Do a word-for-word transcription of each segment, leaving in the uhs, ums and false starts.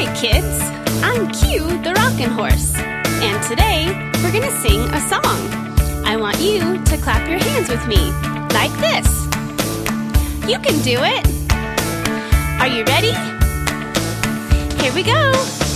kids, I'm Q the Rockin' Horse, and today we're gonna sing a song. I want you to clap your hands with me, like this. You can do it! Are you ready? Here we go!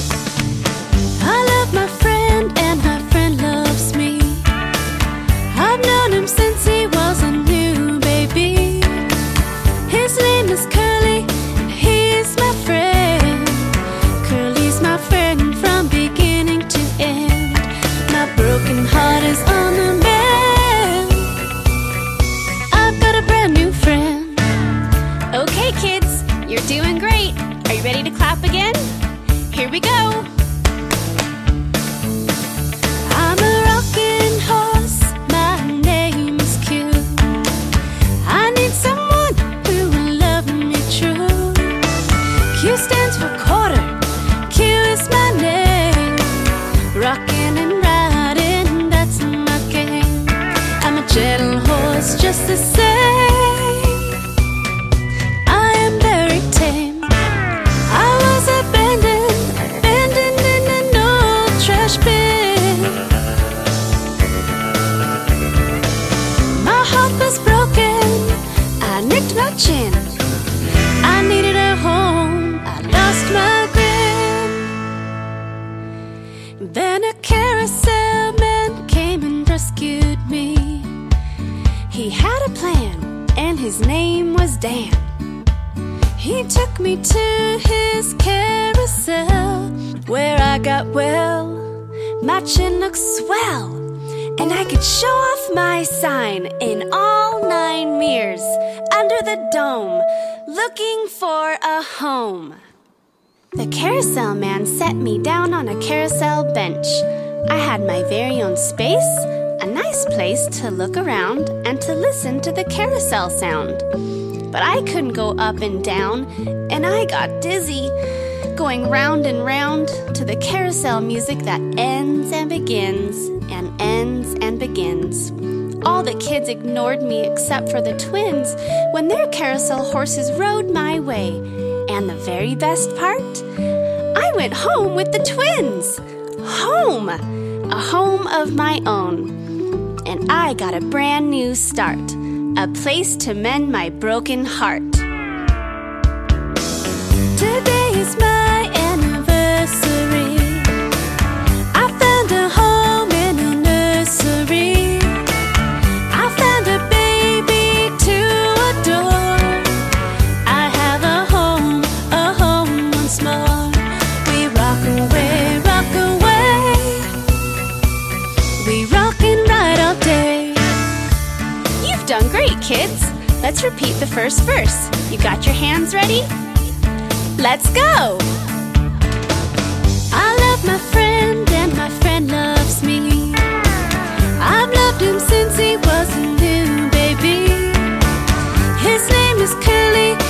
I love my friend and my friend loves me. I've known him since he was a new baby. His name is Curly and he's my friend. Curly's my friend from beginning to end. My broken heart is on the mend. I've got a brand new friend. Okay kids, you're doing great. Are you ready to clap again? Here we go! I'm a rockin' horse, my name is Q. I need someone who will love me true. Q stands for quarter, Q is my name. Rockin' and riding, that's my game. I'm a gentle horse just the same. I am very tame. I was abandoned, abandoned in an old trash bin. My heart was broken, I nicked my chin. I needed a home, I lost my grin. Then a carousel man came and rescued me. He had a plan, and his name was Dan. He took me to his carousel, where I got well. My chin looked swell, and I could show off my sign in all nine mirrors under the dome, looking for a home. The carousel man set me down on a carousel bench. I had my very own space, a nice place to look around and to listen to the carousel sound. But I couldn't go up and down, and I got dizzy, going round and round to the carousel music that ends and begins and ends and begins. All the kids ignored me except for the twins when their carousel horses rode my way. And the very best part? I went home with the twins! Home! A home of my own. And I got a brand new start. A place to mend my broken heart. Today is my anniversary. I found a home in a nursery. I found a baby to adore. I have a home, a home once more. We rock away, rock away. We rock and ride all day. You've done great, kids. Let's repeat the first verse. You got your hands ready? Let's go! I love my friend and my friend loves me. I've loved him since he was a new baby. His name is Curly